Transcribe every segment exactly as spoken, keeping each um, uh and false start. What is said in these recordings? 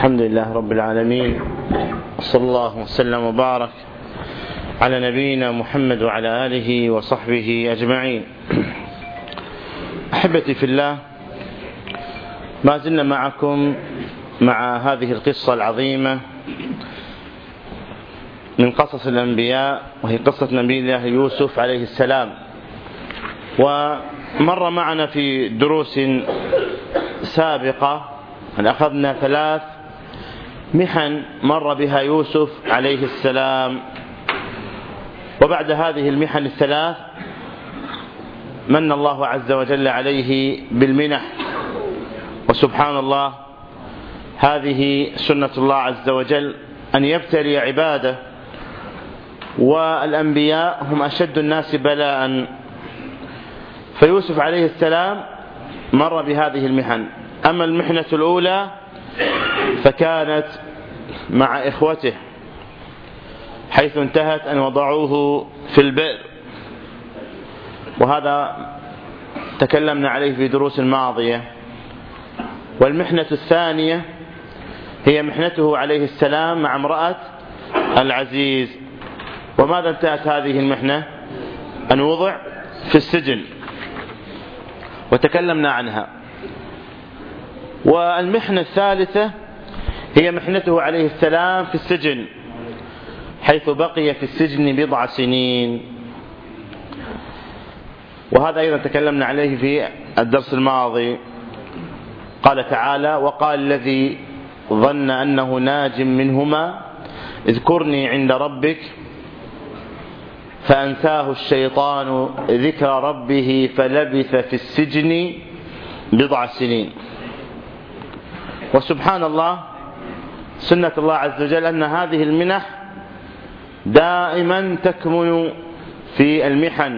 الحمد لله رب العالمين، صلى الله وسلم وبارك على نبينا محمد وعلى آله وصحبه أجمعين. أحبتي في الله، ما زلنا معكم مع هذه القصة العظيمة من قصص الأنبياء، وهي قصة نبي الله يوسف عليه السلام. ومر معنا في دروس سابقة أن أخذنا ثلاث محن مر بها يوسف عليه السلام، وبعد هذه المحن الثلاث من الله عز وجل عليه بالمنح. وسبحان الله، هذه سنة الله عز وجل أن يبتلي عباده، والأنبياء هم أشد الناس بلاء. فيوسف عليه السلام مر بهذه المحن. أما المحنة الأولى فكانت مع إخوته، حيث انتهت أن وضعوه في البئر، وهذا تكلمنا عليه في دروس ماضية. والمحنة الثانية هي محنته عليه السلام مع امرأة العزيز. وماذا انتهت هذه المحنة؟ أن وضع في السجن، وتكلمنا عنها. والمحنة الثالثة هي محنته عليه السلام في السجن، حيث بقي في السجن بضع سنين، وهذا أيضا تكلمنا عليه في الدرس الماضي. قال تعالى: وقال الذي ظن أنه ناج منهما اذكرني عند ربك فأنساه الشيطان ذكر ربه فلبث في السجن بضع سنين. وسبحان الله، سنة الله عز وجل أن هذه المنح دائما تكمن في المحن،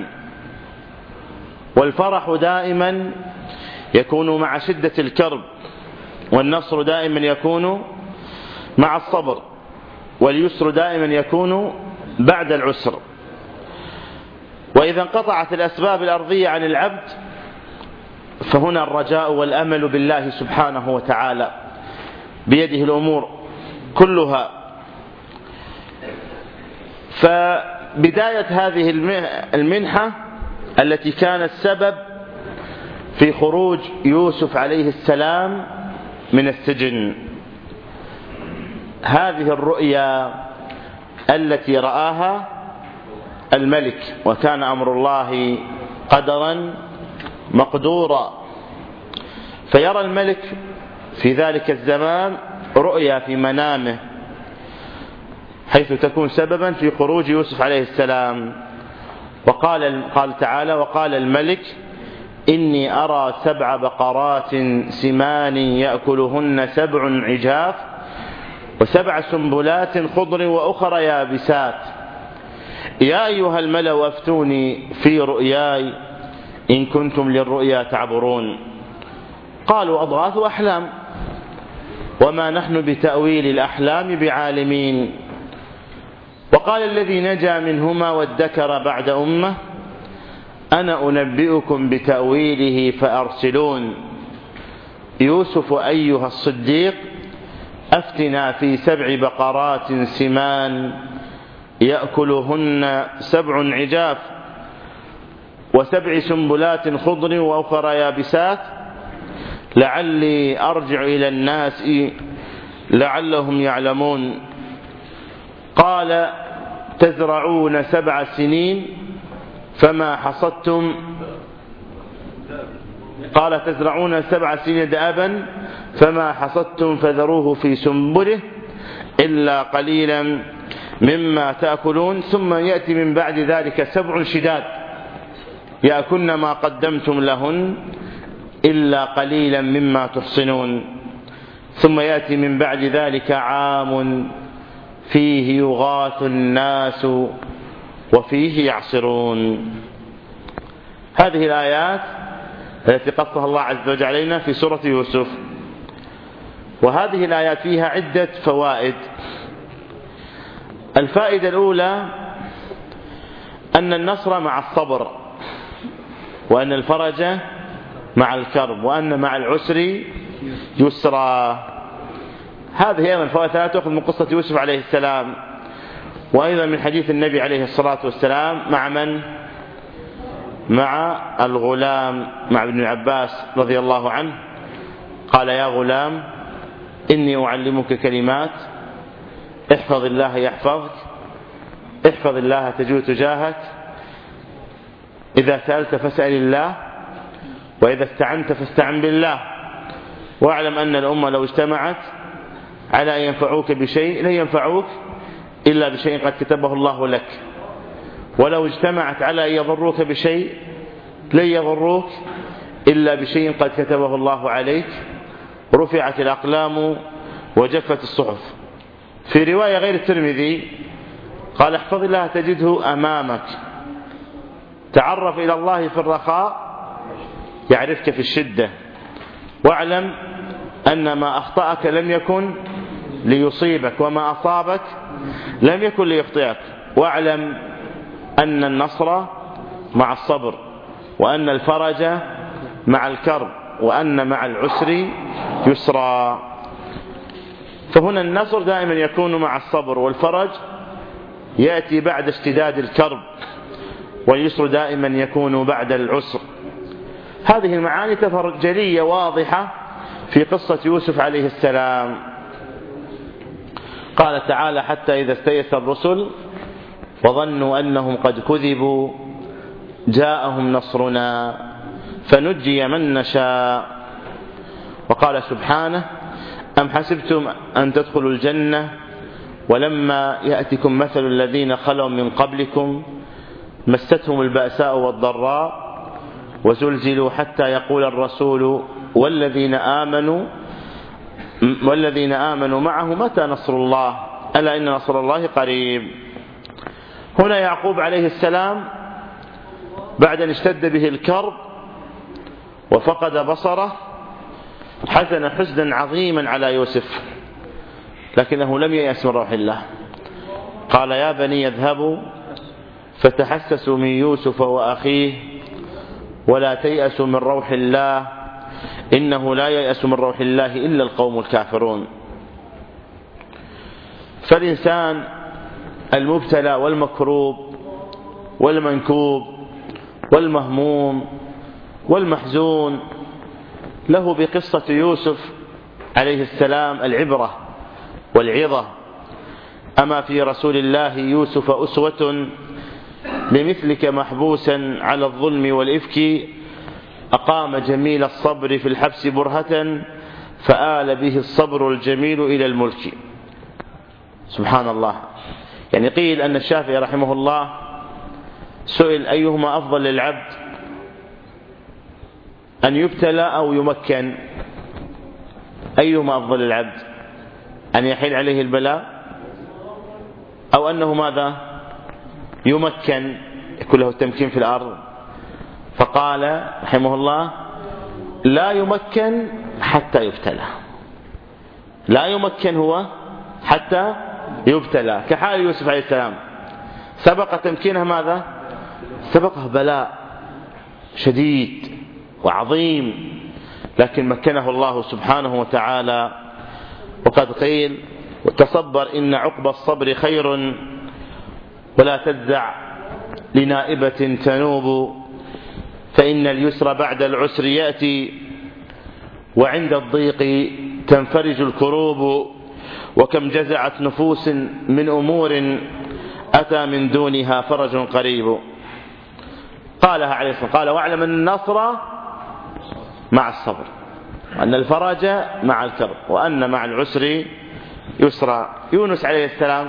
والفرح دائما يكون مع شدة الكرب، والنصر دائما يكون مع الصبر، واليسر دائما يكون بعد العسر. وإذا انقطعت الأسباب الأرضية عن العبد فهنا الرجاء والأمل بالله سبحانه وتعالى، بيده الأمور كلها. فبداية هذه المنحة التي كانت سبب في خروج يوسف عليه السلام من السجن، هذه الرؤيا التي رآها الملك، وكان أمر الله قدرا مقدورا. فيرى الملك في ذلك الزمان رؤيا في منامه، حيث تكون سببا في خروج يوسف عليه السلام. وقال قال تعالى: وقال الملك إني أرى سبع بقرات سمان يأكلهن سبع عجاف وسبع سنبلات خضر وأخر يابسات يا أيها الملأ أفتوني في رؤياي إن كنتم للرؤيا تعبرون. قالوا أضغاث أحلام وما نحن بتأويل الأحلام بعالمين. وقال الذي نجا منهما وادكر بعد أمة أنا أنبئكم بتأويله فأرسلون. يوسف أيها الصديق أفتنا في سبع بقرات سمان يأكلهن سبع عجاف وسبع سنبلات خضر وأخر يابسات لعلي أرجع إلى الناس لعلهم يعلمون. قال تزرعون سبع سنين فما حصدتم قال تزرعون سبع سنين دأبا فما حصدتم فذروه في سنبله إلا قليلا مما تأكلون ثم يأتي من بعد ذلك سبع شداد يأكلن ما قدمتم لهن إلا قليلا مما تحصنون ثم يأتي من بعد ذلك عام فيه يغاث الناس وفيه يعصرون. هذه الآيات التي قصها الله عز وجل علينا في سورة يوسف. وهذه الآيات فيها عدة فوائد. الفائدة الأولى أن النصر مع الصبر، وأن الفرج مع الكرب، وأن مع العسر يسرا. هذه أيضا فوائد لا تأخذ من قصة يوسف عليه السلام، وأيضا من حديث النبي عليه الصلاة والسلام مع من؟ مع الغلام، مع ابن عباس رضي الله عنه، قال: يا غلام إني أعلمك كلمات، احفظ الله يحفظك، احفظ الله تجد تجاهك، إذا سألت فاسأل الله، وإذا استعنت فاستعن بالله، واعلم أن الأمة لو اجتمعت على أن ينفعوك بشيء لن ينفعوك إلا بشيء قد كتبه الله لك، ولو اجتمعت على أن يضروك بشيء لن يضروك إلا بشيء قد كتبه الله عليك، رفعت الأقلام وجفت الصحف. في رواية غير الترمذي قال: احفظ الله تجده أمامك، تعرف إلى الله في الرخاء يعرفك في الشدة، واعلم أن ما أخطأك لم يكن ليصيبك، وما أصابك لم يكن ليخطئك، واعلم أن النصر مع الصبر، وأن الفرج مع الكرب، وأن مع العسر يسرا. فهنا النصر دائما يكون مع الصبر، والفرج يأتي بعد اشتداد الكرب، واليسر دائما يكون بعد العسر. هذه المعاني تظهر جلية واضحة في قصة يوسف عليه السلام. قال تعالى: حتى إذا استيأس الرسل وظنوا أنهم قد كذبوا جاءهم نصرنا فنجي من نشاء. وقال سبحانه: أم حسبتم أن تدخلوا الجنة ولما يأتكم مثل الذين خلوا من قبلكم مستهم البأساء والضراء وزلزلوا حتى يقول الرسول والذين آمنوا والذين آمنوا معه متى نصر الله ألا إن نصر الله قريب. هنا يعقوب عليه السلام بعد أن اشتد به الكرب وفقد بصره حزن حزنا عظيما على يوسف، لكنه لم ييأس من روح الله. قال: يا بني اذهبوا فتحسسوا من يوسف وأخيه ولا تيأسوا من روح الله إنه لا ييأس من روح الله إلا القوم الكافرون. فالإنسان المبتلى والمكروب والمنكوب والمهموم والمحزون له بقصة يوسف عليه السلام العبرة والعظة. أما في رسول الله يوسف أسوة لمثلك محبوسا على الظلم والإفك أقام جميل الصبر في الحبس برهة فآل به الصبر الجميل إلى الملك. سبحان الله. يعني قيل أن الشافعي رحمه الله سئل: أيهما أفضل للعبد، أن يبتلى أو يمكن؟ أيهما أفضل للعبد، أن يحيل عليه البلاء أو أنه ماذا يمكن، يكون له التمكين في الأرض؟ فقال رحمه الله: لا يمكن حتى يبتلى، لا يمكن هو حتى يبتلى، كحال يوسف عليه السلام سبق تمكينه ماذا؟ سبقه بلاء شديد وعظيم، لكن مكنه الله سبحانه وتعالى. وقد قيل: وتصبر إن عقب الصبر خير ولا تجزع لنائبة تنوب، فإن اليسر بعد العسر يأتي وعند الضيق تنفرج الكروب، وكم جزعت نفوس من أمور أتى من دونها فرج قريب. قالها عليه الصلاة والسلام، قال: واعلم أن النصر مع الصبر، وأن الفرج مع الكرب، وأن مع العسر يسرا. يونس عليه السلام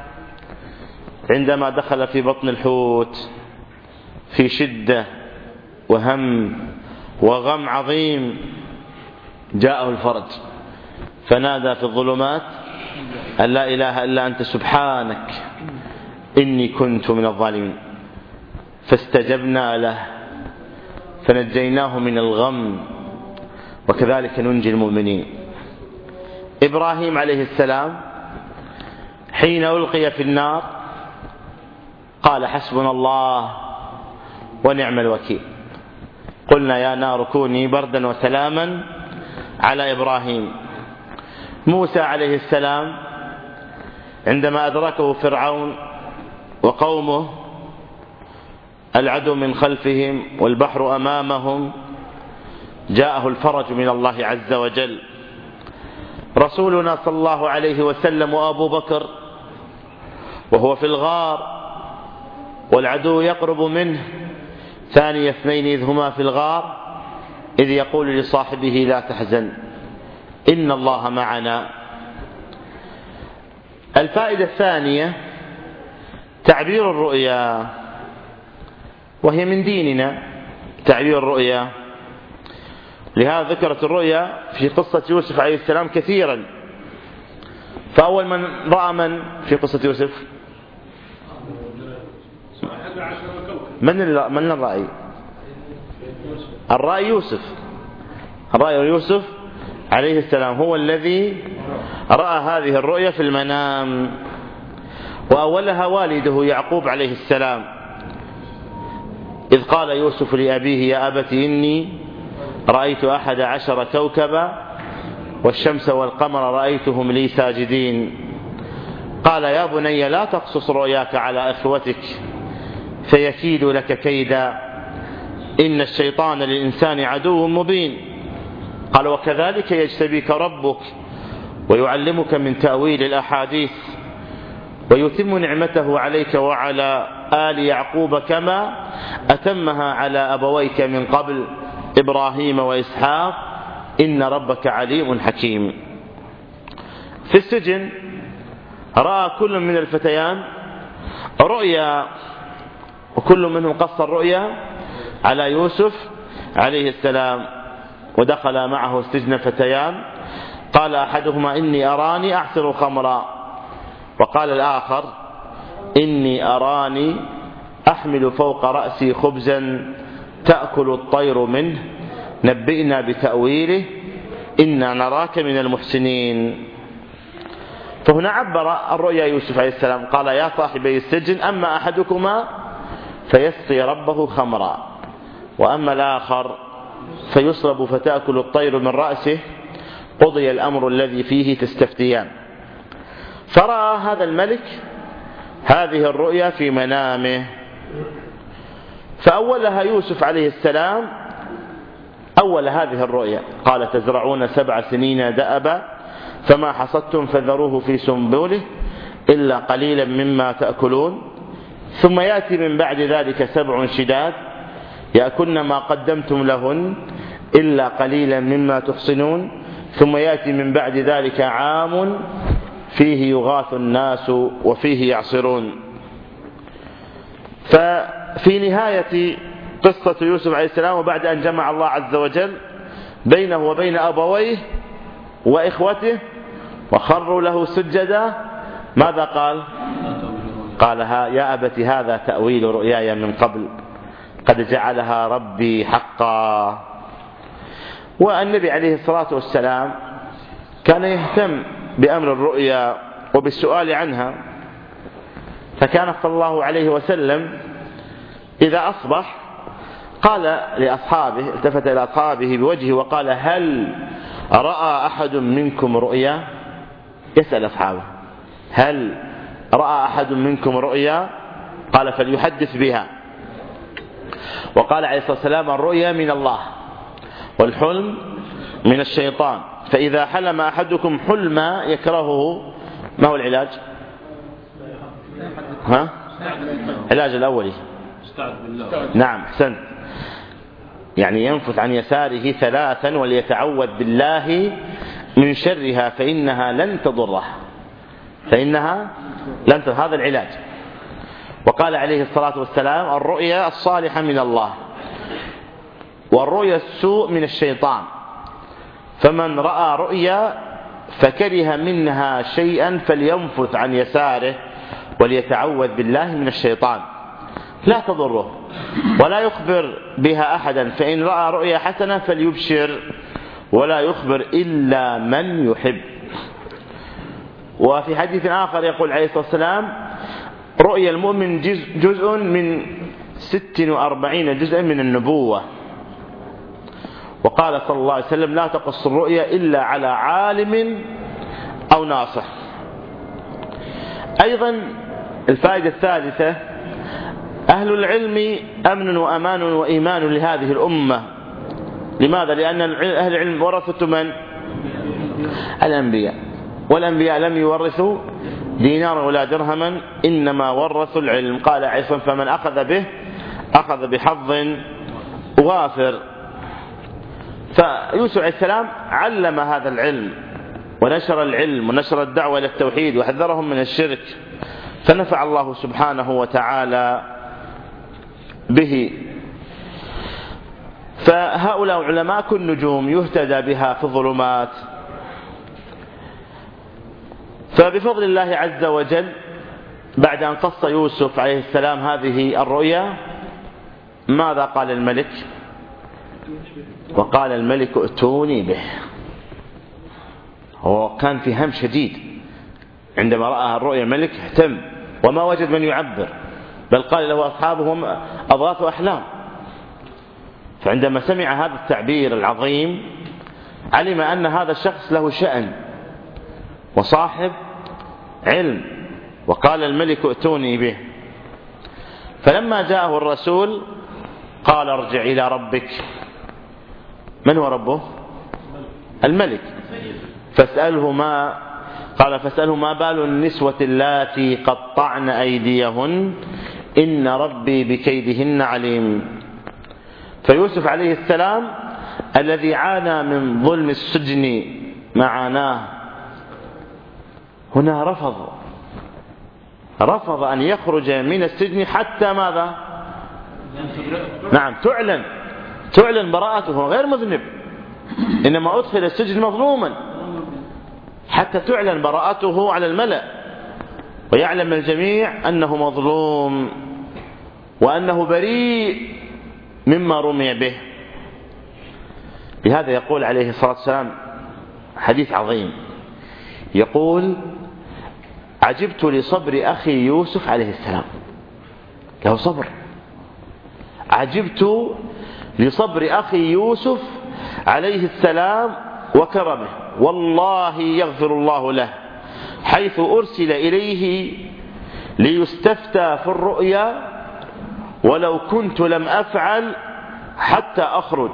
عندما دخل في بطن الحوت في شدة وهم وغم عظيم جاءه الفرج، فنادى في الظلمات أن لا إله إلا أنت سبحانك إني كنت من الظالمين، فاستجبنا له فنجيناه من الغم وكذلك ننجي المؤمنين. إبراهيم عليه السلام حين ألقي في النار قال: حسبنا الله ونعم الوكيل. قلنا: يا نار كوني بردا وسلاما على إبراهيم. موسى عليه السلام عندما أدركه فرعون وقومه، العدو من خلفهم والبحر أمامهم، جاءه الفرج من الله عز وجل. رسولنا صلى الله عليه وسلم وأبو بكر وهو في الغار والعدو يقرب منه، ثاني اثنين إذ هما في الغار إذ يقول لصاحبه لا تحزن إن الله معنا. الفائدة الثانية تعبير الرؤيا، وهي من ديننا تعبير الرؤيا، لهذا ذكرت الرؤيا في قصة يوسف عليه السلام كثيرا. فأول من رأى من في قصة يوسف من من الرأي؟ الرأي يوسف، الرأي يوسف عليه السلام هو الذي رأى هذه الرؤيا في المنام، وأولها والده يعقوب عليه السلام إذ قال يوسف لأبيه يا أبت إني رأيت أحد عشر كوكبا والشمس والقمر رأيتهم لي ساجدين. قال يا بني لا تقصص رؤياك على إخوتك فيكيد لك كيدا إن الشيطان للإنسان عدو مبين. قال وكذلك يجتبيك ربك ويعلمك من تأويل الأحاديث ويتم نعمته عليك وعلى آل يعقوب كما أتمها على أبويك من قبل إبراهيم وإسحاق إن ربك عليم حكيم. في السجن رأى كل من الفتيان رؤيا، وكل منهم قص الرؤيا على يوسف عليه السلام. ودخل معه السجن فتيان، قال أحدهما إني أراني أعصر خمرا، وقال الآخر إني أراني أحمل فوق رأسي خبزا تأكل الطير منه نبئنا بتأويله إنا نراك من المحسنين. فهنا عبر الرؤيا يوسف عليه السلام قال يا صاحبي السجن أما أحدكما فيسقي ربه خمرا وأما الآخر فيصلب فتأكل الطير من رأسه قضي الأمر الذي فيه تستفتيان. فرأى هذا الملك هذه الرؤيا في منامه، فأولها يوسف عليه السلام أول هذه الرؤيا قال تزرعون سبع سنين دأبا فما حصدتم فذروه في سنبله إلا قليلا مما تأكلون ثم يأتي من بعد ذلك سبع شداد يأكلن ما قدمتم لهن إلا قليلا مما تحصنون ثم يأتي من بعد ذلك عام فيه يغاث الناس وفيه يعصرون. ففي نهاية قصة يوسف عليه السلام وبعد أن جمع الله عز وجل بينه وبين أبويه وإخوته وخروا له سجدا ماذا قال؟ قال يا أبت هذا تأويل رؤياي من قبل قد جعلها ربي حقا. والنبي عليه الصلاة والسلام كان يهتم بأمر الرؤيا وبالسؤال عنها، فكان صلى الله عليه وسلم إذا أصبح قال لأصحابه التفت إلى أصحابه بوجهه وقال هل رأى أحد منكم رؤيا؟ يسأل أصحابه هل رأى أحد منكم رؤيا؟ قال فليحدث بها. وقال عليه الصلاة والسلام الرؤيا من الله والحلم من الشيطان، فإذا حلم أحدكم حلما يكرهه ما هو العلاج؟ ها؟ علاج الأولي نعم أحسنت، يعني ينفث عن يساره ثلاثا وليتعوذ بالله من شرها فإنها لن تضره فإنها لن تضره. هذا العلاج. وقال عليه الصلاة والسلام الرؤيا الصالحة من الله والرؤيا السوء من الشيطان، فمن رأى رؤيا فكره منها شيئا فلينفث عن يساره وليتعوذ بالله من الشيطان لا تضره ولا يخبر بها أحدا، فإن رأى رؤيا حسنة فليبشر ولا يخبر إلا من يحب. وفي حديث آخر يقول عليه الصلاة والسلام رؤيا المؤمن جزء, جزء من ست وأربعين جزءا من النبوة. وقال صلى الله عليه وسلم لا تقص الرؤيا إلا على عالم أو ناصح. أيضا الفائدة الثالثة: أهل العلم أمن وأمان وإيمان لهذه الأمة. لماذا؟ لأن أهل العلم ورثة من؟ الأنبياء، والأنبياء لم يورثوا دينارا ولا درهما، إنما ورثوا العلم. قال عيسى: فمن أخذ به أخذ بحظ وافر. فيوسف عليه السلام علم هذا العلم ونشر العلم ونشر الدعوة إلى التوحيد وحذرهم من الشرك، فنفع الله سبحانه وتعالى به. فهؤلاء علماء كالنجوم يهتدى بها في الظلمات. فبفضل الله عز وجل بعد أن قص يوسف عليه السلام هذه الرؤيا، ماذا قال الملك؟ وقال الملك: ائتوني به. هو كان في هم شديد عندما رأى الرؤيا، الملك اهتم وما وجد من يعبر، بل قال له أصحابهم: أضغاث أحلام. فعندما سمع هذا التعبير العظيم علم أن هذا الشخص له شأن وصاحب علم، وقال الملك: ائتوني به. فلما جاءه الرسول قال: ارجع إلى ربك. من هو ربه؟ الملك. فاسأله ما قال فاسأله ما بال النسوة اللاتي قطعن أيديهن إن ربي بكيدهن عليم. فيوسف عليه السلام الذي عانى من ظلم السجن معاناه هنا رفض رفض أن يخرج من السجن حتى ماذا؟ نعم، تعلن تعلن براءته، غير مذنب، إنما أدخل السجن مظلوما حتى تعلن براءته على الملأ ويعلم الجميع أنه مظلوم وأنه بريء مما رمي به. لهذا يقول عليه الصلاة والسلام حديث عظيم، يقول: عجبت لصبر أخي يوسف عليه السلام. له صبر. عجبت لصبر أخي يوسف عليه السلام وكرمه، والله يغفر الله له، حيث أرسل إليه ليستفتى في الرؤيا، ولو كنت لم أفعل حتى أخرج.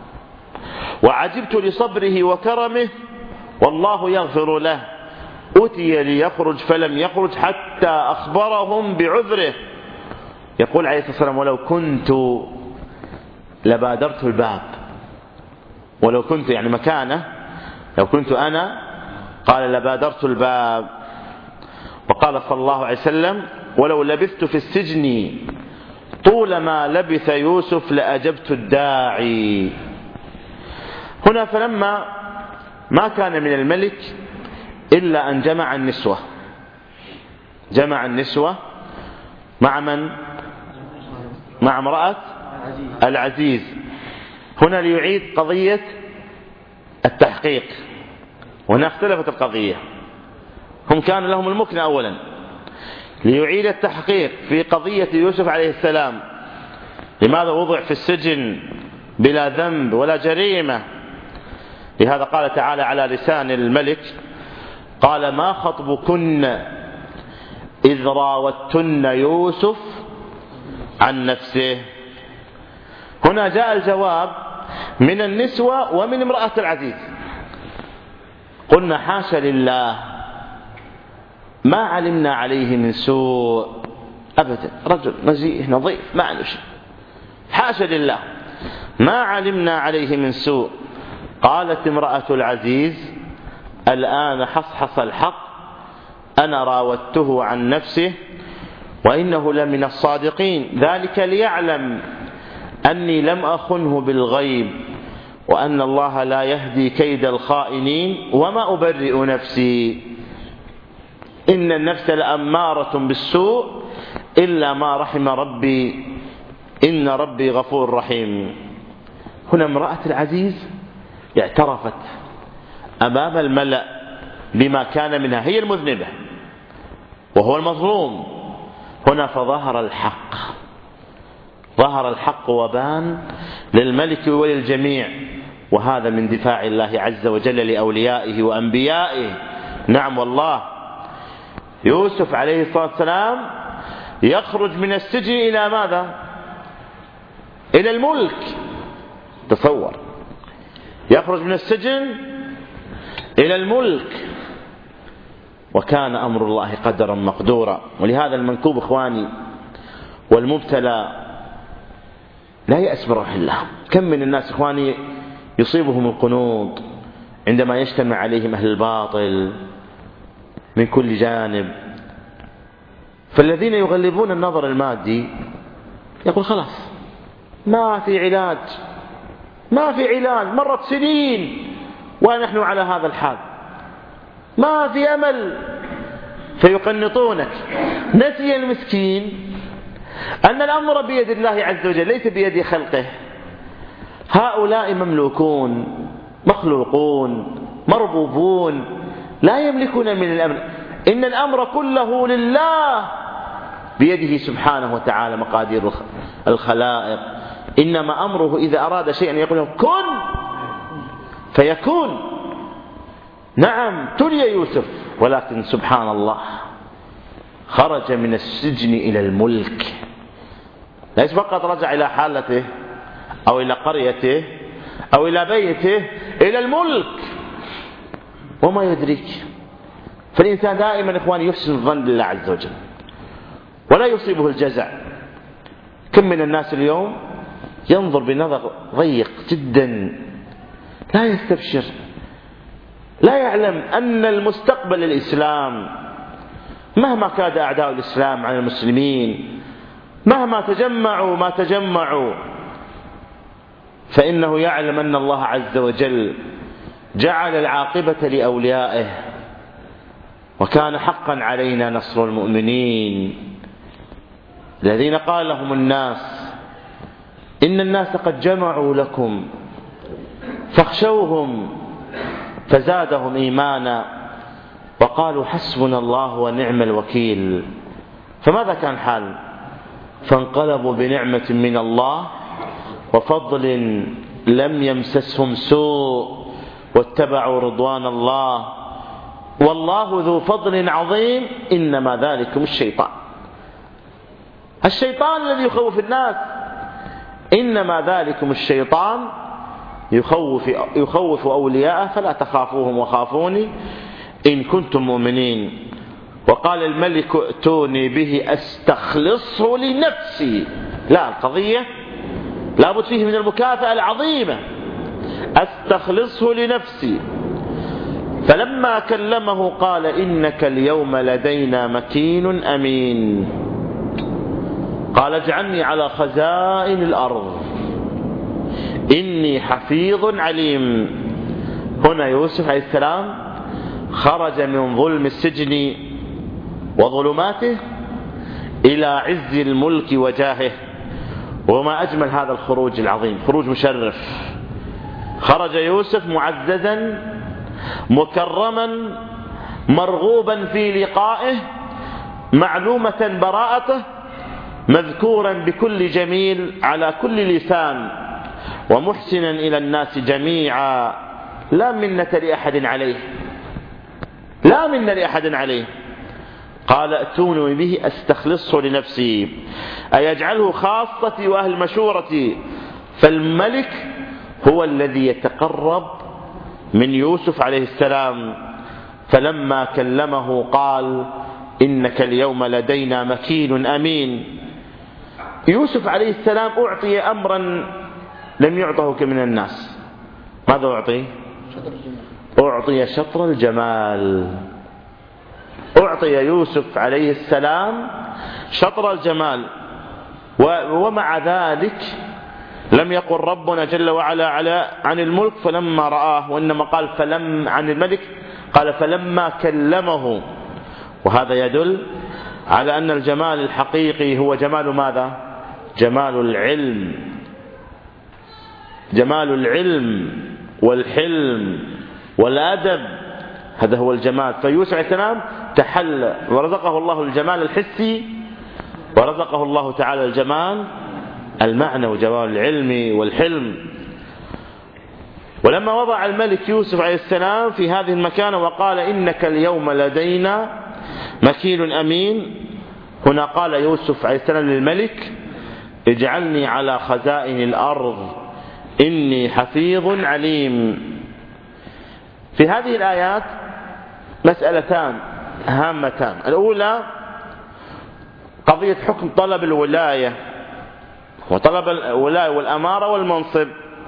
وعجبت لصبره وكرمه، والله يغفر له، أتي ليخرج فلم يخرج حتى أخبرهم بعذره. يقول عليه الصلاة والسلام: ولو كنت لبادرت الباب. ولو كنت يعني مكانه، لو كنت أنا قال لبادرت الباب. وقال صلى الله عليه وسلم: ولو لبثت في السجن طول ما لبث يوسف لأجبت الداعي. هنا فلما ما كان من الملك إلا أن جمع النسوة، جمع النسوة مع من؟ مع امرأة العزيز. هنا ليعيد قضية التحقيق، وهنا اختلفت القضية. هم كان لهم المكنة أولا، ليعيد التحقيق في قضية يوسف عليه السلام. لماذا وضع في السجن بلا ذنب ولا جريمة؟ لهذا قال تعالى على لسان الملك: قال: ما خطبكن إذ راوتن يوسف عن نفسه. هنا جاء الجواب من النسوة ومن امرأة العزيز. قلنا: حاشا لله، ما علمنا عليه من سوء أبدا، رجل نزيه نظيف ما عنده شيء، حاشا لله، ما علمنا عليه من سوء. قالت امرأة العزيز: الآن حصحص الحق، أنا راودته عن نفسه وإنه لمن الصادقين، ذلك ليعلم أني لم أخنه بالغيب وأن الله لا يهدي كيد الخائنين وما أبرئ نفسي إن النفس لأمارة بالسوء إلا ما رحم ربي إن ربي غفور رحيم. هنا امرأة العزيز اعترفت أمام الملأ بما كان منها، هي المذنبة وهو المظلوم. هنا فظهر الحق، ظهر الحق وبان للملك وللجميع. وهذا من دفاع الله عز وجل لأوليائه وأنبيائه نعم والله. يوسف عليه الصلاة والسلام يخرج من السجن إلى ماذا؟ إلى الملك. تصور، يخرج من السجن إلى الملك، وكان أمر الله قدرا مقدورا. ولهذا المنكوب إخواني والمبتلى لا يأس من روح الله. كم من الناس إخواني يصيبهم القنوط عندما يجتمع عليهم أهل الباطل من كل جانب، فالذين يغلبون النظر المادي يقول خلاص ما في علاج، ما في علاج، مرت سنين ونحن على هذا الحال، ما في أمل، فيقنطونك. نسي المسكين أن الأمر بيد الله عز وجل ليس بيد خلقه. هؤلاء مملوكون مخلوقون مربوبون لا يملكون من الأمر، إن الأمر كله لله بيده سبحانه وتعالى مقادير الخلائق. إنما أمره إذا أراد شيئا يقول له كن فيكون. نعم تلي يوسف، ولكن سبحان الله خرج من السجن إلى الملك، ليس فقط رجع إلى حالته أو إلى قريته أو إلى بيته، إلى الملك. وما يدريك، فالإنسان دائما إخواني يحسن الظن بالله عز وجل ولا يصيبه الجزع. كم من الناس اليوم ينظر بنظر ضيق جدا، لا يستبشر، لا يعلم أن المستقبل الإسلام، مهما كاد أعداء الإسلام عن المسلمين، مهما تجمعوا ما تجمعوا، فإنه يعلم أن الله عز وجل جعل العاقبة لأوليائه، وكان حقا علينا نصر المؤمنين الذين قال لهم الناس إن الناس قد جمعوا لكم فاخشوهم فزادهم إيمانا وقالوا حسبنا الله ونعم الوكيل. فماذا كان حال؟ فانقلبوا بنعمة من الله وفضل لم يمسسهم سوء واتبعوا رضوان الله والله ذو فضل عظيم إنما ذلكم الشيطان. الشيطان الذي يخوف الناس، إنما ذلكم الشيطان يخوف, يخوف أولياءه فلا تخافوهم وخافوني إن كنتم مؤمنين. وقال الملك ائتوني به أستخلصه لنفسي. لا، القضية لابد فيه من المكافأة العظيمة. أستخلصه لنفسي. فلما كلمه قال إنك اليوم لدينا مكين أمين. قال اجعلني على خزائن الأرض إني حفيظ عليم. هنا يوسف عليه السلام خرج من ظلم السجن وظلماته إلى عز الملك وجاهه. وما أجمل هذا الخروج العظيم، خروج مشرف. خرج يوسف معززا مكرما مرغوبا في لقائه، معلومة براءته، مذكورا بكل جميل على كل لسان، ومحسنا إلى الناس جميعا، لا منة لأحد عليه، لا منة لأحد عليه. قال ائتوني به أستخلصه لنفسي، أي يجعله خاصتي وأهل مشورتي. فالملك هو الذي يتقرب من يوسف عليه السلام. فلما كلمه قال إنك اليوم لدينا مكين أمين. يوسف عليه السلام أعطي أمرا لم يعطه من الناس. ماذا أعطي؟ أعطي شطر الجمال. أعطي يوسف عليه السلام شطر الجمال. ومع ذلك لم يقل ربنا جل وعلا على عن الملك فلما رآه، وإنما قال فلم عن الملك قال فلما كلمه. وهذا يدل على أن الجمال الحقيقي هو جمال ماذا؟ جمال العلم، جمال العلم والحلم والأدب، هذا هو الجمال. فيوسف عليه السلام تحل ورزقه الله الجمال الحسي، ورزقه الله تعالى الجمال المعنى وجمال العلم والحلم. ولما وضع الملك يوسف عليه السلام في هذه المكانة وقال إنك اليوم لدينا مكين أمين، هنا قال يوسف عليه السلام للملك اجعلني على خزائن الأرض إني حفيظ عليم. في هذه الآيات مسألتان هامتان. الأولى قضية حكم طلب الولاية وطلب الولاية والأمارة والمنصب.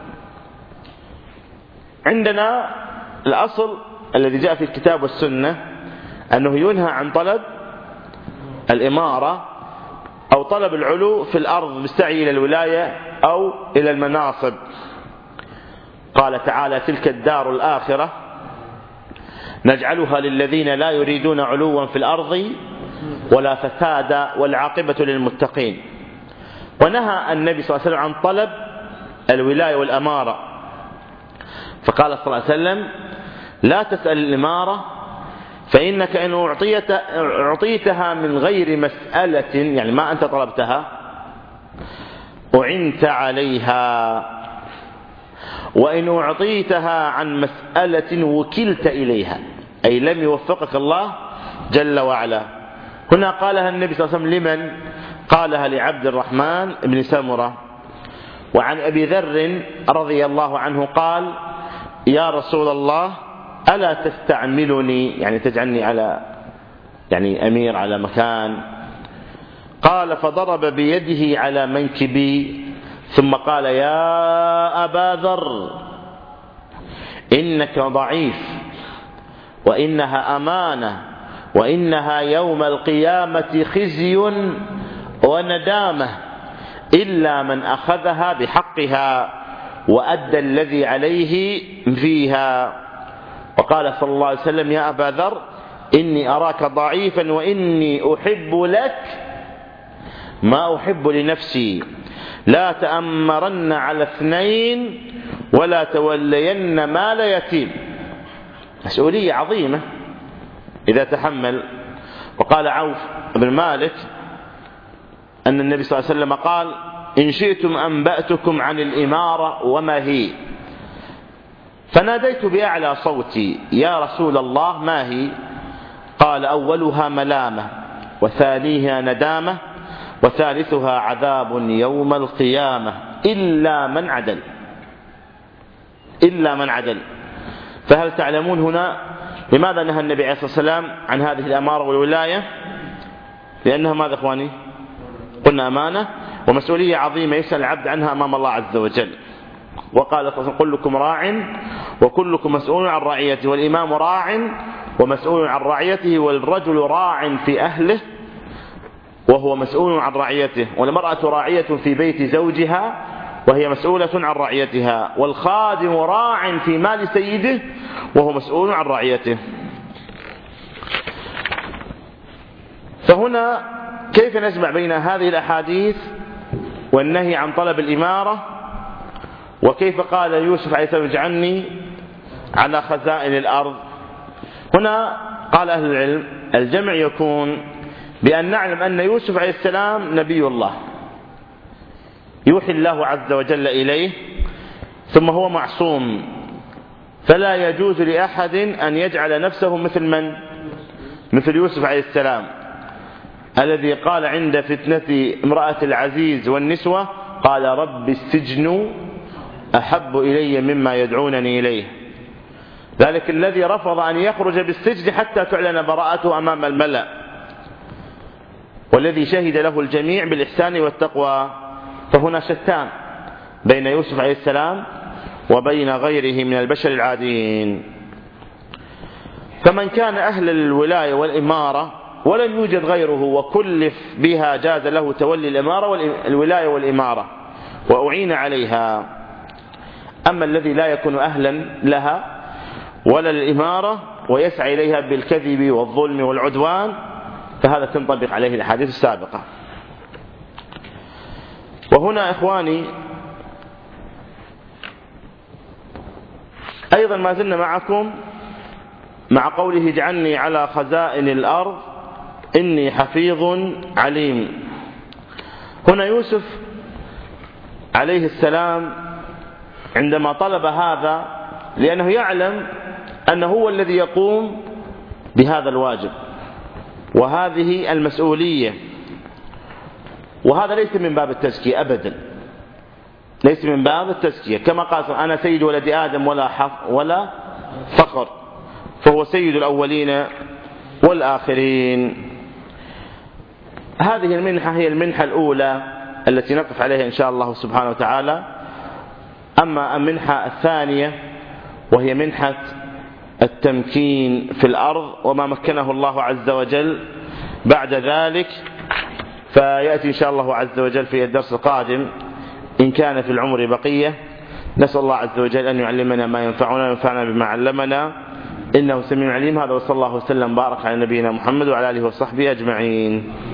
عندنا الأصل الذي جاء في الكتاب والسنة أنه ينهى عن طلب الإمارة أو طلب العلو في الأرض بالسعي إلى الولاية أو إلى المناصب. قال تعالى تلك الدار الآخرة نجعلها للذين لا يريدون علوا في الأرض ولا فسادا والعاقبة للمتقين. ونهى النبي صلى الله عليه وسلم عن طلب الولاية والأمارة، فقال صلى الله عليه وسلم لا تسأل الإمارة فإنك إن أعطيت أعطيتها من غير مسألة، يعني ما أنت طلبتها، أعنت عليها، وإن أعطيتها عن مسألة وكلت إليها، أي لم يوفقك الله جل وعلا. هنا قالها النبي صلى الله عليه وسلم لمن؟ قالها لعبد الرحمن بن سمرة. وعن أبي ذر رضي الله عنه قال يا رسول الله ألا تستعملني، يعني تجعلني على يعني أمير على مكان. قال فضرب بيده على منكبي ثم قال يا أبا ذر إنك ضعيف وإنها أمانة وإنها يوم القيامة خزي وندامة إلا من أخذها بحقها وأدى الذي عليه فيها. وقال صلى الله عليه وسلم يا أبا ذر إني أراك ضعيفا وإني أحب لك ما أحب لنفسي، لا تأمرن على اثنين ولا تولين مال يتيم. مسؤولية عظيمة إذا تحمل. وقال عوف بن مالك أن النبي صلى الله عليه وسلم قال إن شئتم أنبأتكم عن الإمارة وما هي، فناديت بأعلى صوتي يا رسول الله ما هي؟ قال أولها ملامة وثانيها ندامة وثالثها عذاب يوم القيامة إلا من عدل. إلا من عدل. فهل تعلمون هنا لماذا نهى النبي عليه الصلاة والسلام عن هذه الأمارة والولاية؟ لأنها ماذا إخواني؟ قلنا أمانة ومسؤولية عظيمة يسأل العبد عنها أمام الله عز وجل. وقال كلكم راع وكلكم مسؤول عن رعيته، والإمام راع ومسؤول عن رعيته، والرجل راع في أهله وهو مسؤول عن رعيته، والمرأة راعية في بيت زوجها وهي مسؤولة عن رعيتها، والخادم راع في مال سيده وهو مسؤول عن رعيته. فهنا كيف نجمع بين هذه الأحاديث والنهي عن طلب الإمارة، وكيف قال يوسف عليه السلام اجعلني على خزائن الأرض؟ هنا قال أهل العلم الجمع يكون بأن نعلم أن يوسف عليه السلام نبي الله يوحي الله عز وجل إليه، ثم هو معصوم، فلا يجوز لأحد أن يجعل نفسه مثل من؟ مثل يوسف عليه السلام الذي قال عند فتنة امرأة العزيز والنسوة قال رب السجن أحب إلي مما يدعونني إليه. ذلك الذي رفض أن يخرج بالسجن حتى تعلن براءته أمام الملأ، والذي شهد له الجميع بالإحسان والتقوى. فهنا شتان بين يوسف عليه السلام وبين غيره من البشر العاديين. فمن كان أهل الولاية والإمارة ولم يوجد غيره وكلف بها جاز له تولي الإمارة والولاية والإمارة وأعين عليها. أما الذي لا يكون أهلا لها ولا الإمارة ويسعى إليها بالكذب والظلم والعدوان فهذا تنطبق عليه الأحاديث السابقة. وهنا إخواني أيضا ما زلنا معكم مع قوله اجعلني على خزائن الأرض إني حفيظ عليم. هنا يوسف عليه السلام عندما طلب هذا لأنه يعلم أنه هو الذي يقوم بهذا الواجب وهذه المسؤولية، وهذا ليس من باب التزكية أبدا، ليس من باب التزكية. كما قال أنا سيد ولد آدم ولا ولا فخر، فهو سيد الأولين والآخرين. هذه المنحة هي المنحة الأولى التي نقف عليها إن شاء الله سبحانه وتعالى. أما المنحة الثانية وهي منحة التمكين في الأرض وما مكنه الله عز وجل بعد ذلك، فيأتي إن شاء الله عز وجل في الدرس القادم إن كان في العمر بقية. نسأل الله عز وجل أن يعلمنا ما ينفعنا وينفعنا بما علمنا، إنه سميع عليم. هذا وصلى الله وسلم بارك على نبينا محمد وعلى آله وصحبه أجمعين.